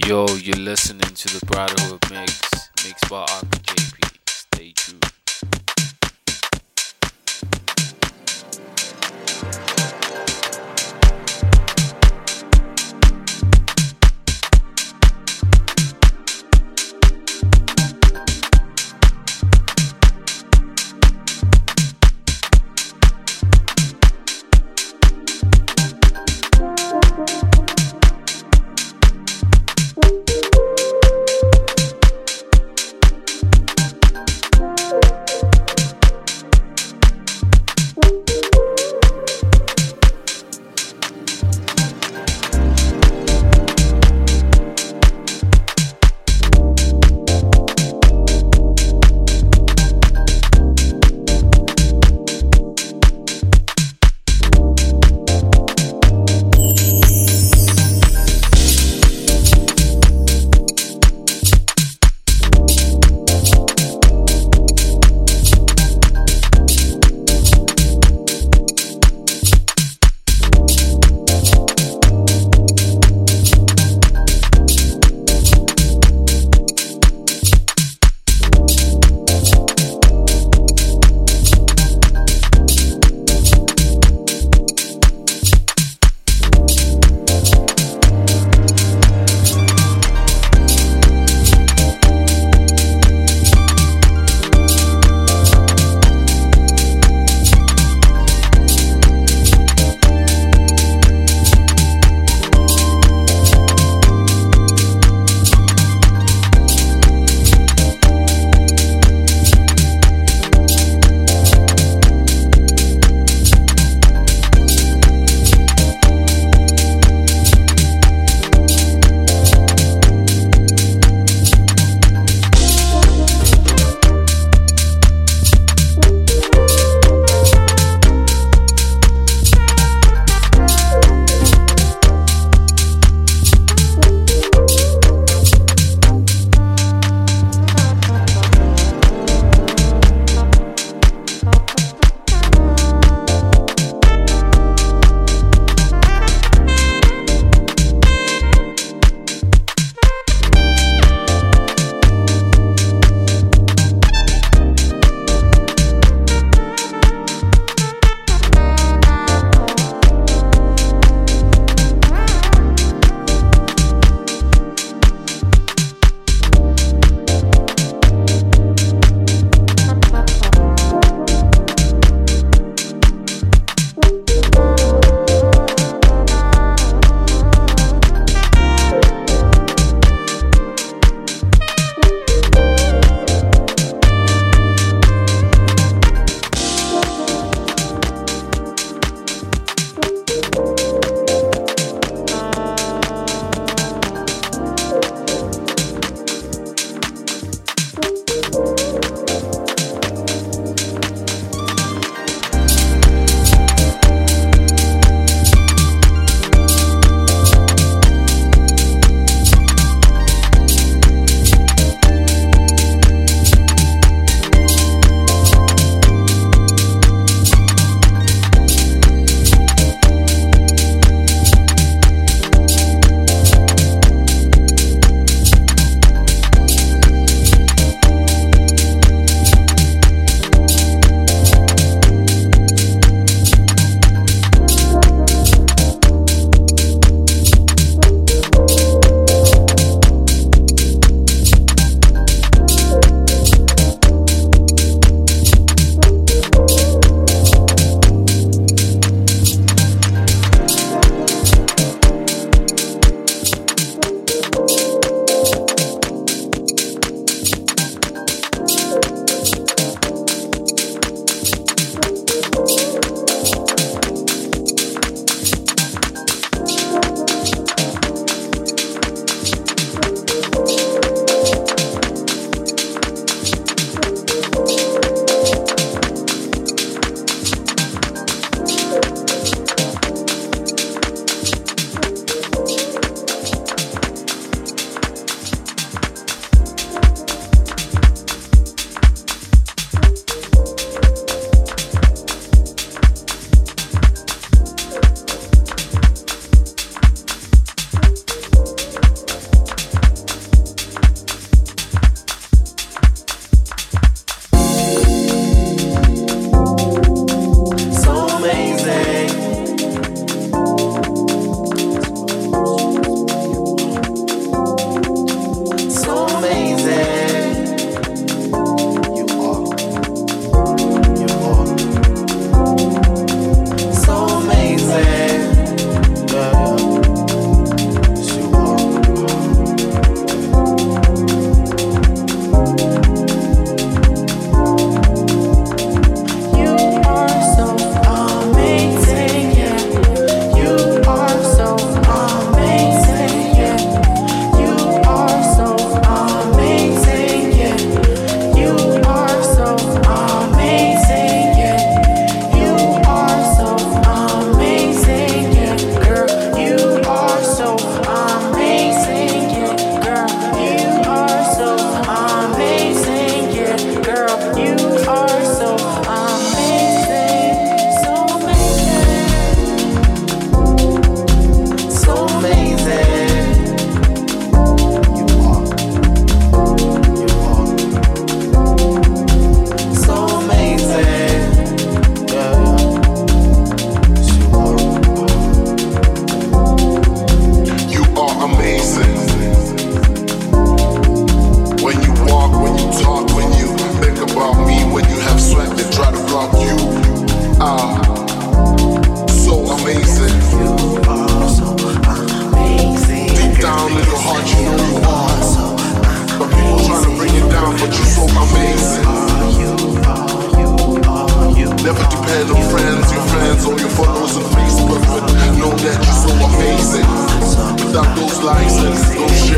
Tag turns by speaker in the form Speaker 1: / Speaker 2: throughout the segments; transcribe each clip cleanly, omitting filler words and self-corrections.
Speaker 1: Yo, you're listening to the Brotherhood mixed by RPJP. Stay tuned.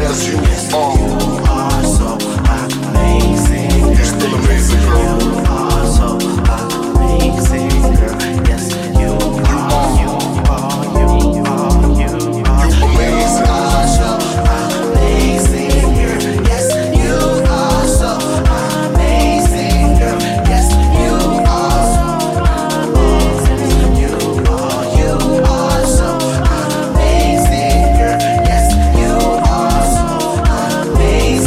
Speaker 2: Yes, you are so amazing. You're still amazing, girl. You are so amazing, girl. Yes, you are. You are. You are. You are. You amazing. You are so amazing, girl. Yes, you are so amazing, girl. Yes, you are so amazing. You are so amazing, girl. Yes, you are so amazing.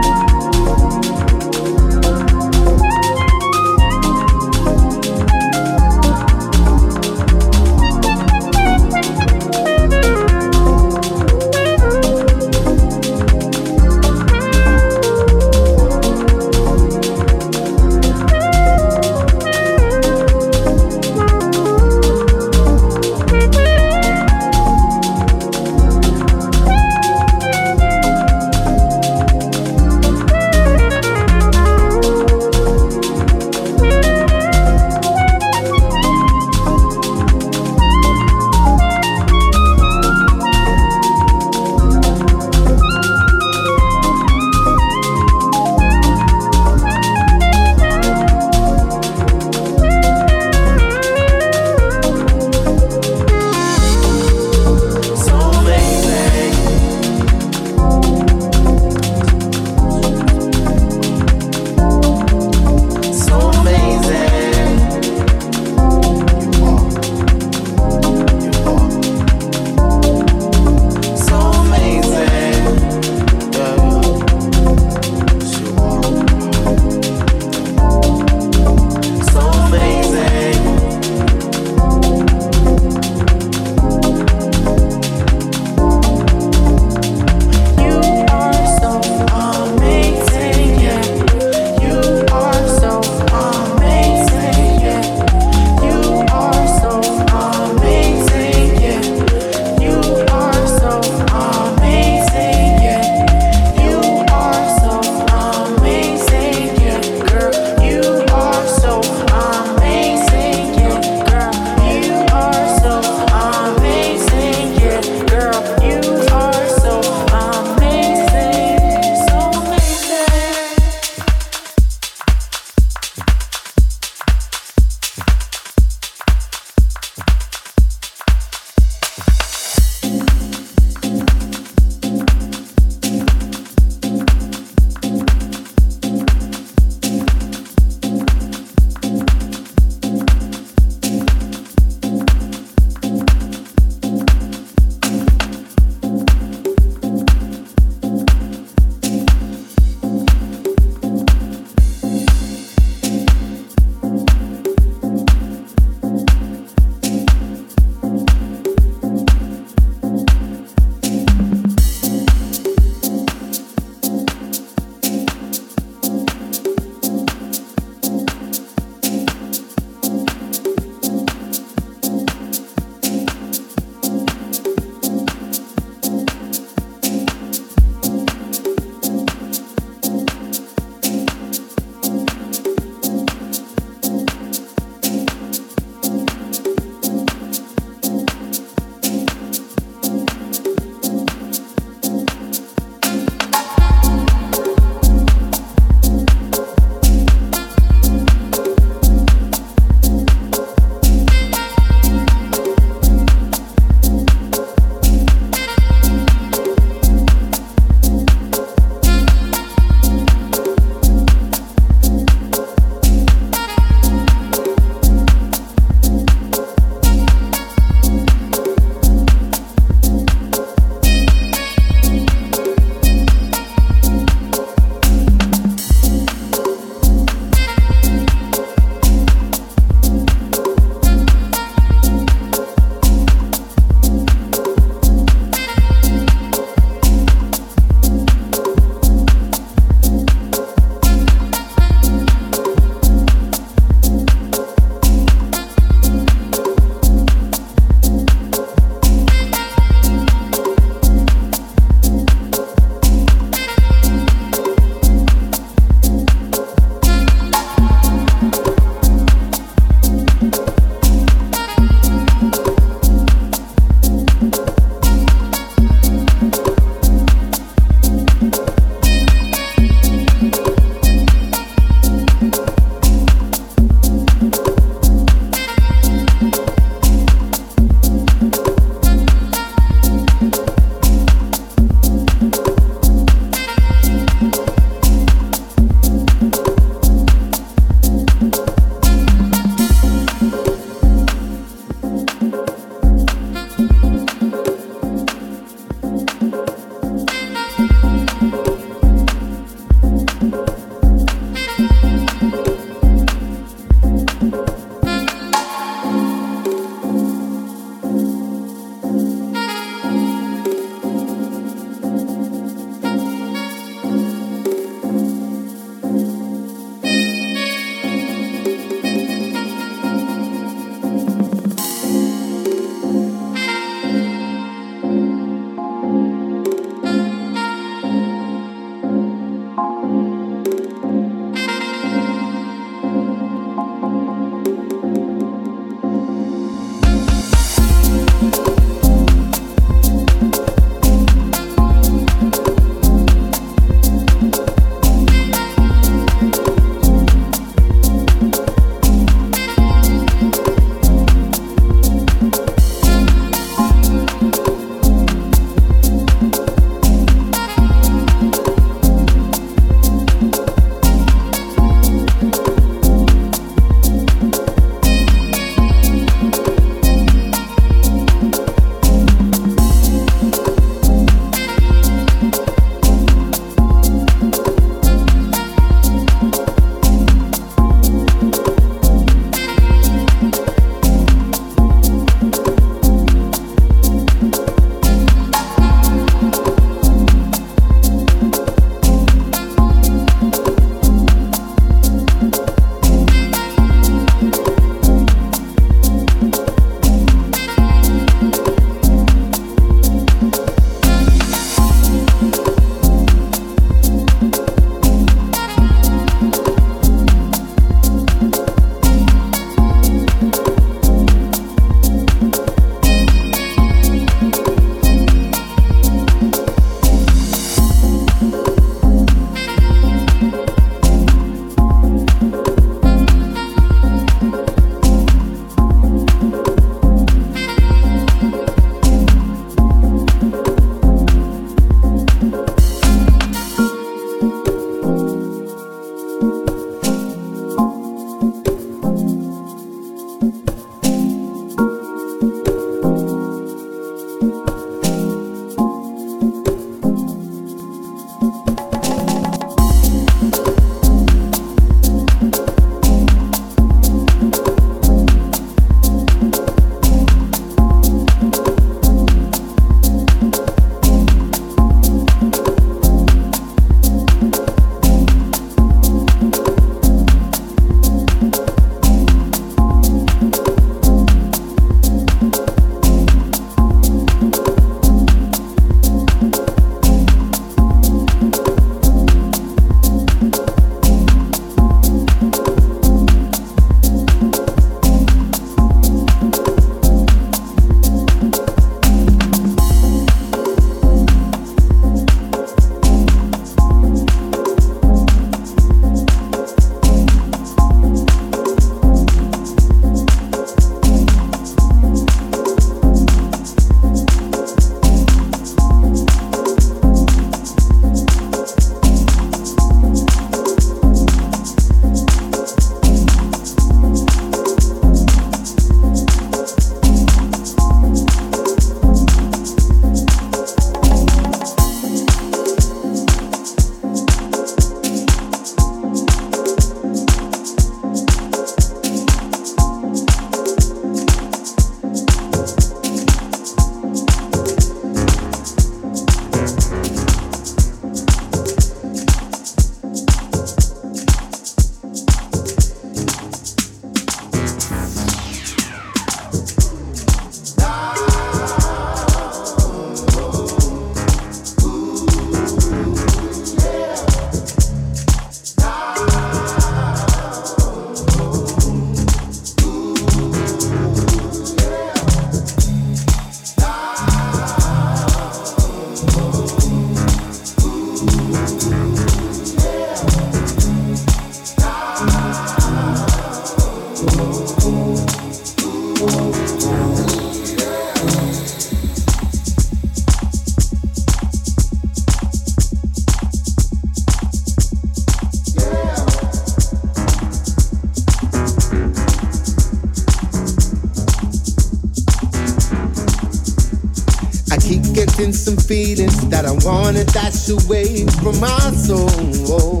Speaker 3: getting some feelings that I wanna dash away from my soul.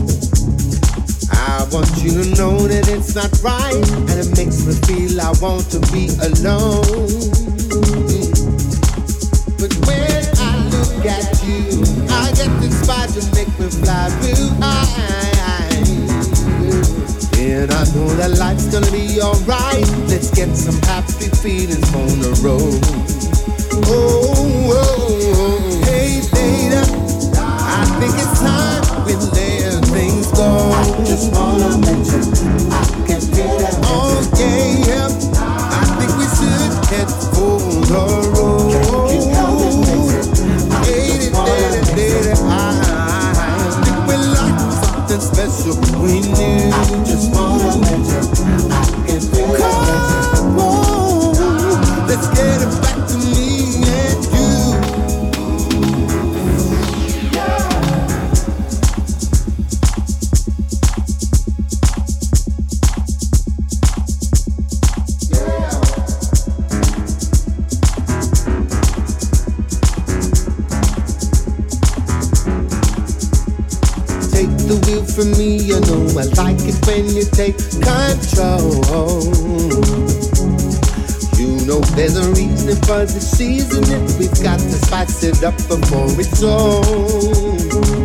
Speaker 3: I want you to know that it's not right, and it makes me feel I want to be alone. But when I look at you, I get inspired to make me fly real high. And I know that life's gonna be alright. Let's get some happy feelings on the road. Oh, hey, later. I think it's time we let things go.
Speaker 2: I just wanna mention I can feel that.
Speaker 3: Oh, yeah. I think we should head for the road. Hey, later. I think we like something special between you.
Speaker 2: I just wanna mention I can feel that.
Speaker 3: Come on, let's get it back to me and you. Take the wheel from me, you know I like it when you take control. You know there's a reason for the seasoning. We've got to spice it up before it's on.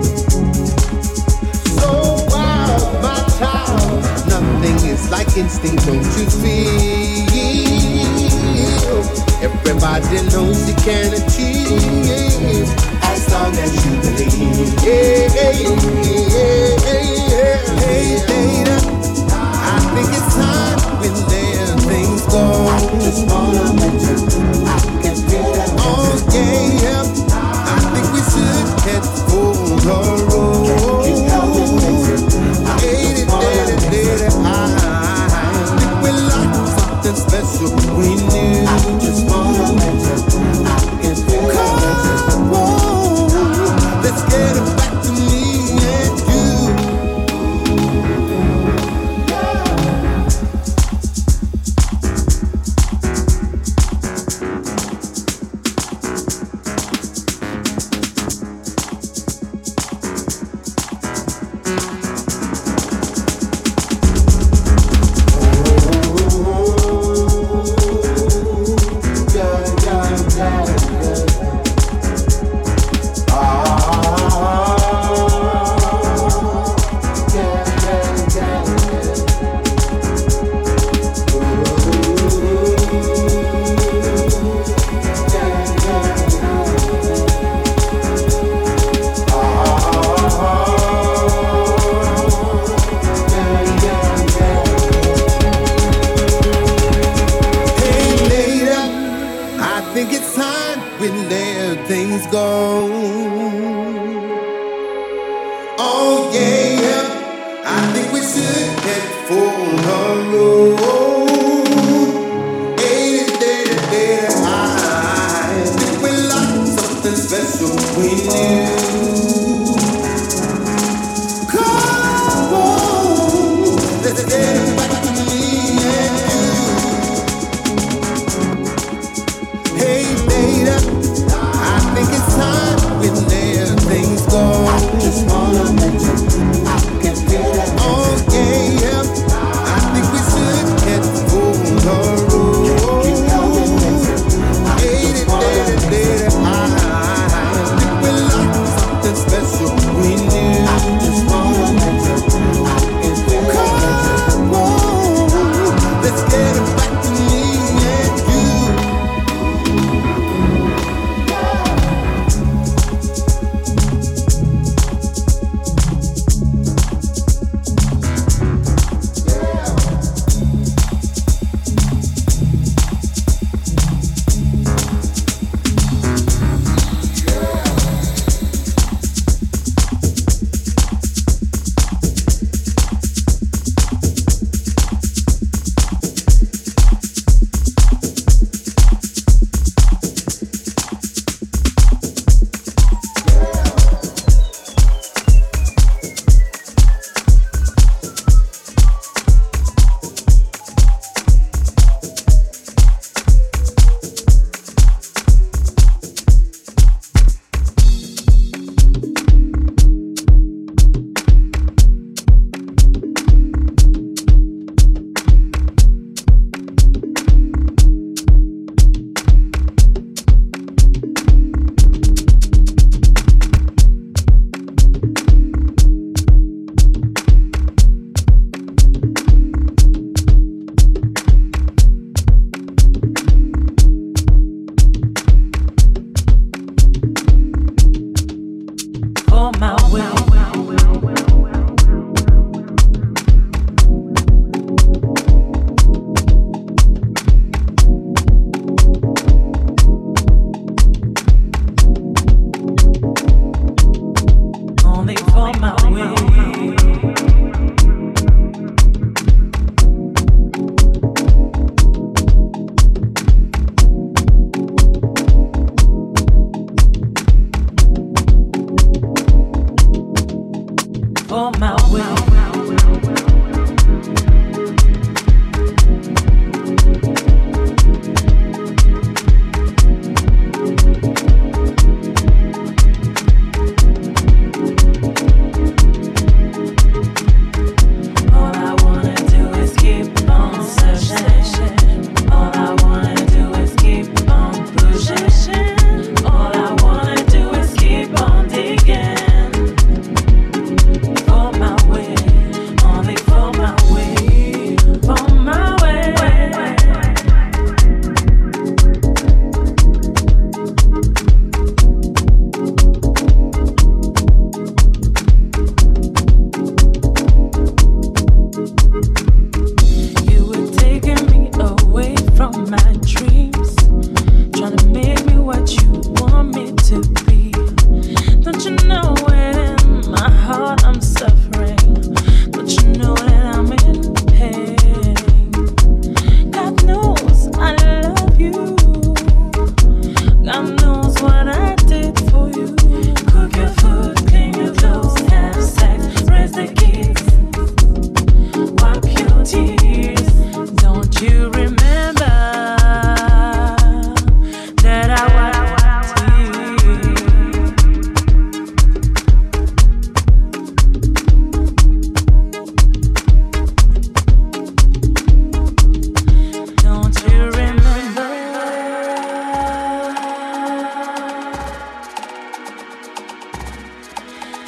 Speaker 3: So wild, my child, nothing is like instinct, don't you feel? Everybody knows you can achieve as long as you believe. Yeah, hey, later. I think it's time we let things go.
Speaker 2: I just wanna mention I can feel that.
Speaker 3: Oh yeah, I think we should head for the road.
Speaker 2: Can you help me mention I just wanna mention
Speaker 3: I think we like something special between you.
Speaker 2: I just wanna mention I can feel that.
Speaker 3: Come on, let's get it back to me and you. Like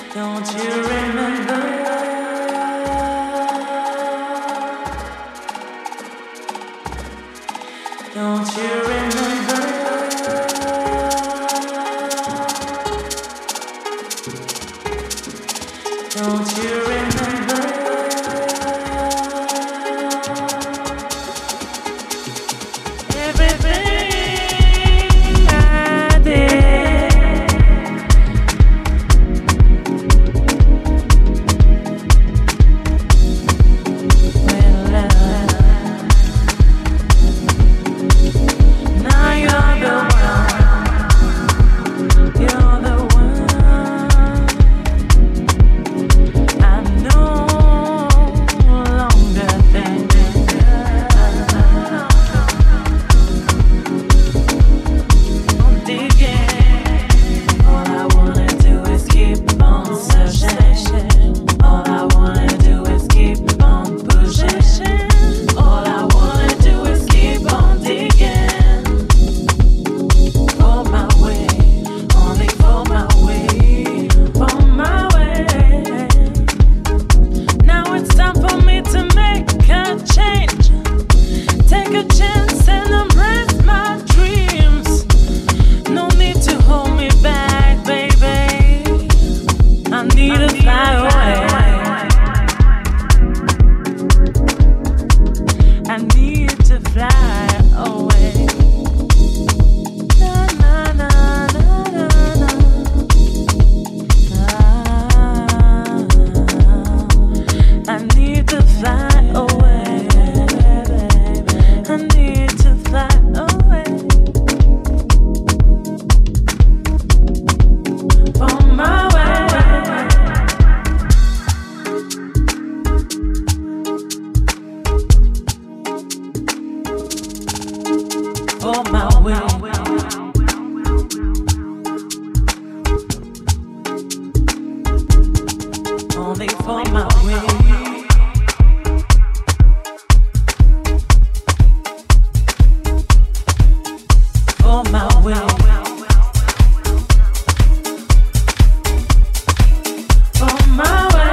Speaker 4: Don't you remember? Don't you remember? Don't you remember? Everything I did. Now you're the one. I no longer think I'm digging. All I wanna do is keep on searching. All I wanna do is keep on pushing. All I wanna do is keep on digging. For my way, only for my way, for my way. Now it's time for me to make a change. Take a chance and embrace my dreams. No need to hold me back, baby. I need to fly away. I need to fly away. Na na na na na na. I need to fly away. I need to fly away. On my way. On my way. Only for my way. For my way. For my way.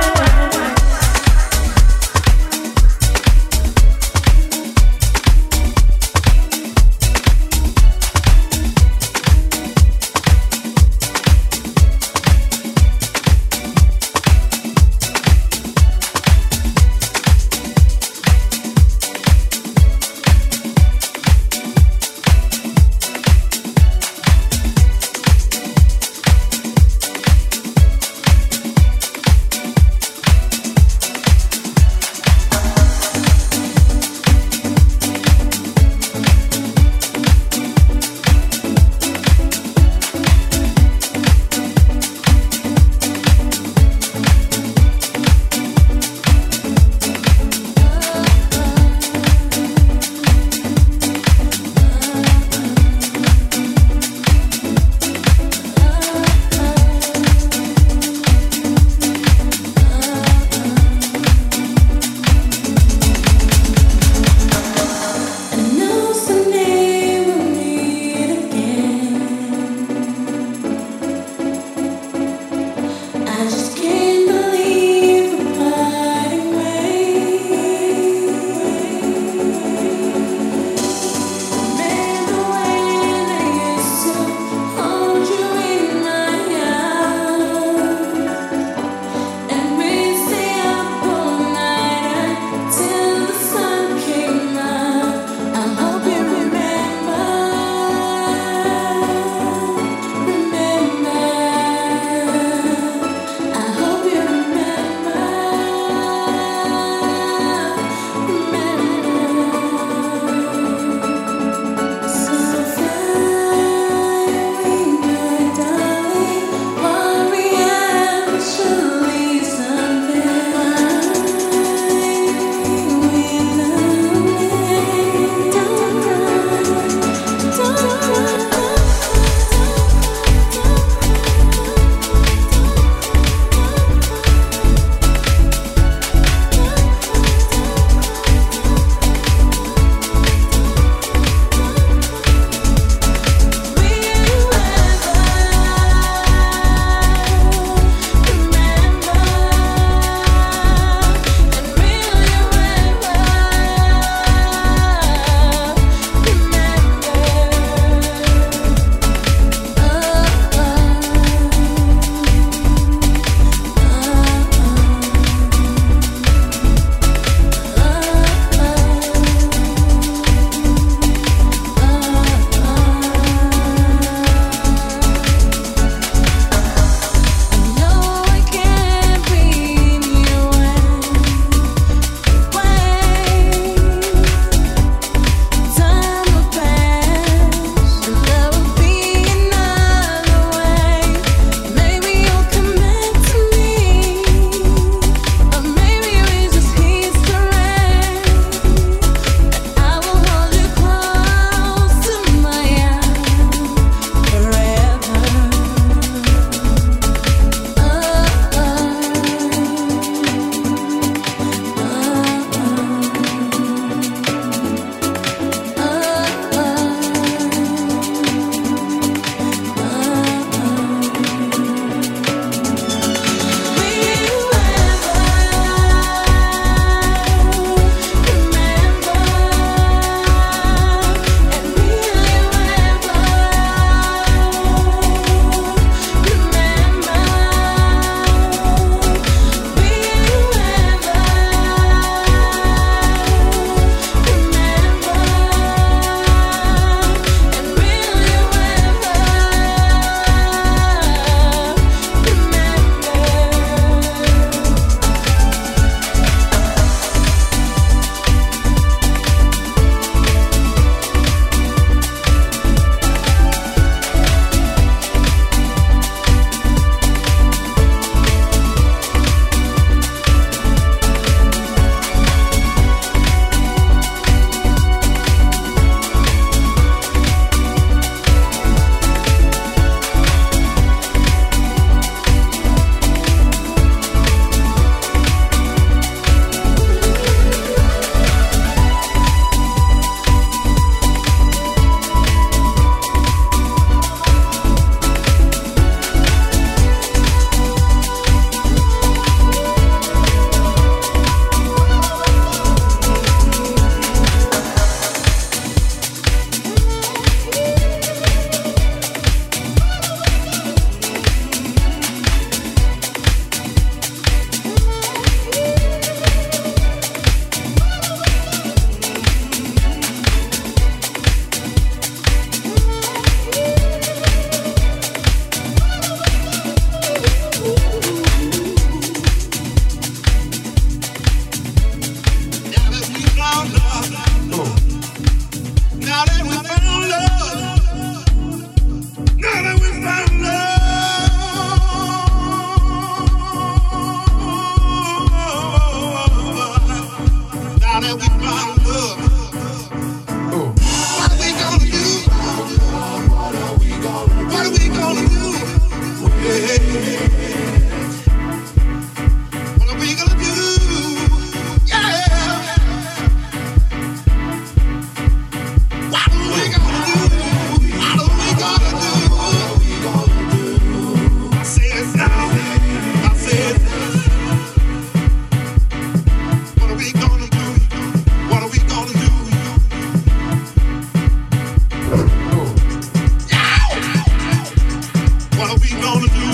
Speaker 5: What are we gonna do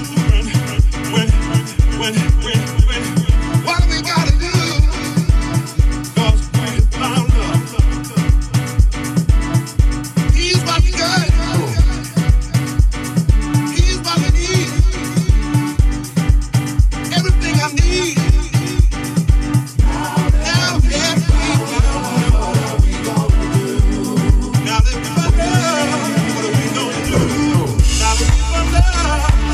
Speaker 5: when what do we gotta do? 'Cause we found love. He's my God. He's my need. Everything I need. Now that we found love, what are we gonna do? Now that we found love, what are we gonna do? Now that we found love.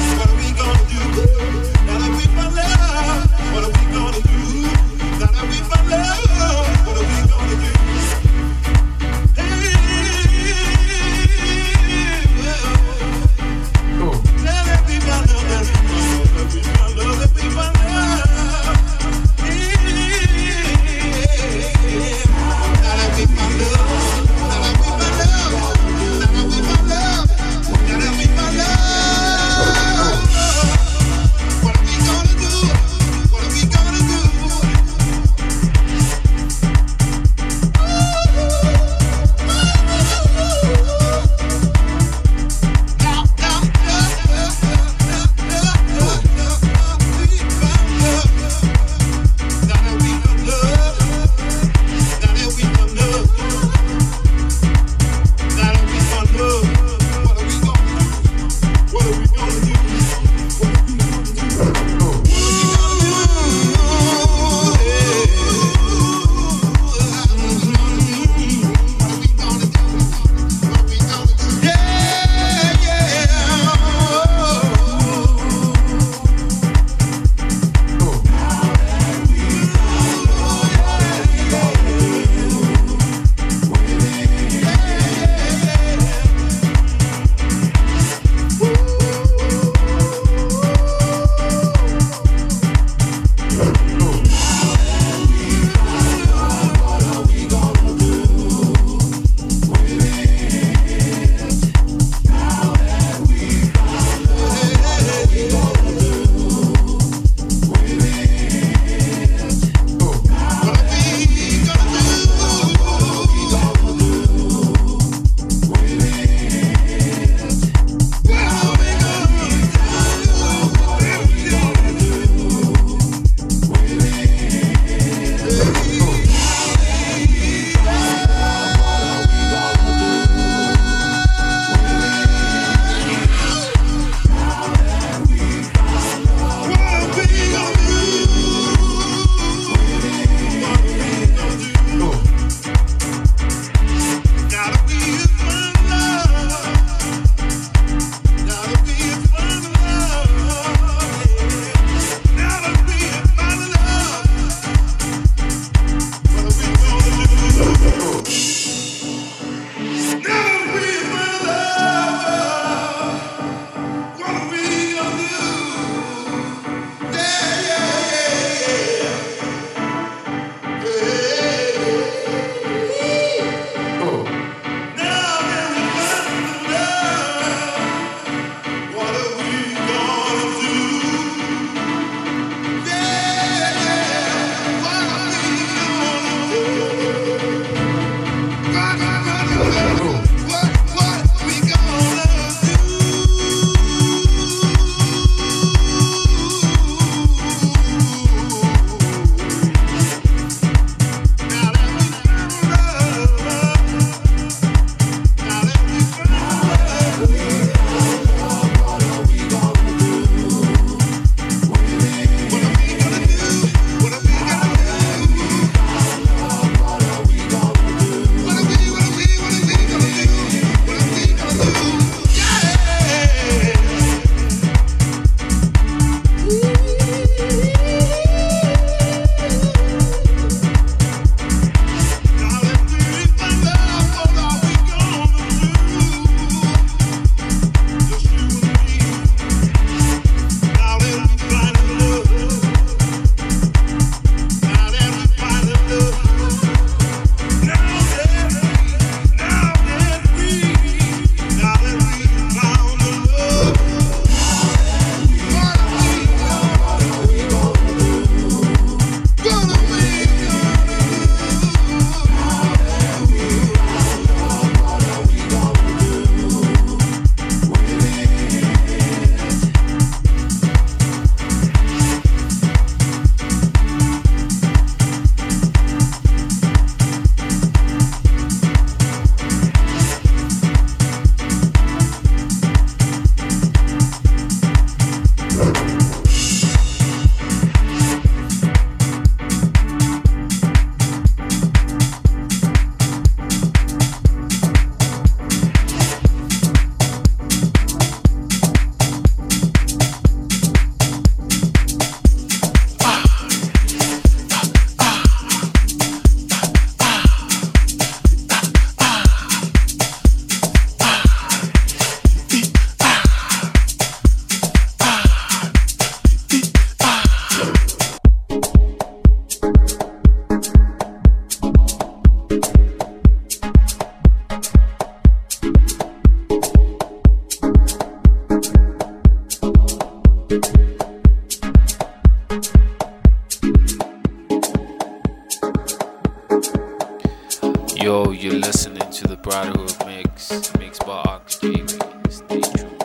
Speaker 1: Brotherhood Mix, mixed by Ox JP. Stay true.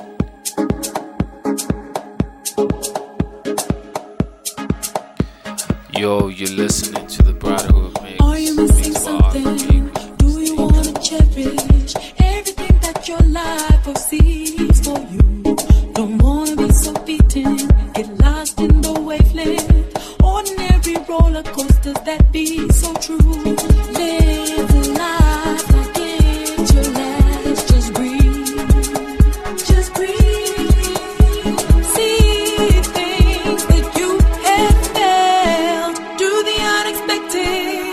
Speaker 1: Yo, you're listening to the Brotherhood Mix.
Speaker 4: Are you missing
Speaker 1: mixed by Ox
Speaker 4: something?
Speaker 1: JP.
Speaker 4: Do you want to cherish everything that your life foresees for you? Don't want to be so beaten, get lost in the wavelength. Ordinary roller coasters that be so true. Live a life like it's your last. Just breathe, just breathe. See things that you have felt. Do the unexpected.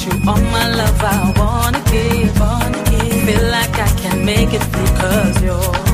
Speaker 4: you all my love I wanna give. Feel like I can make it through 'cause you're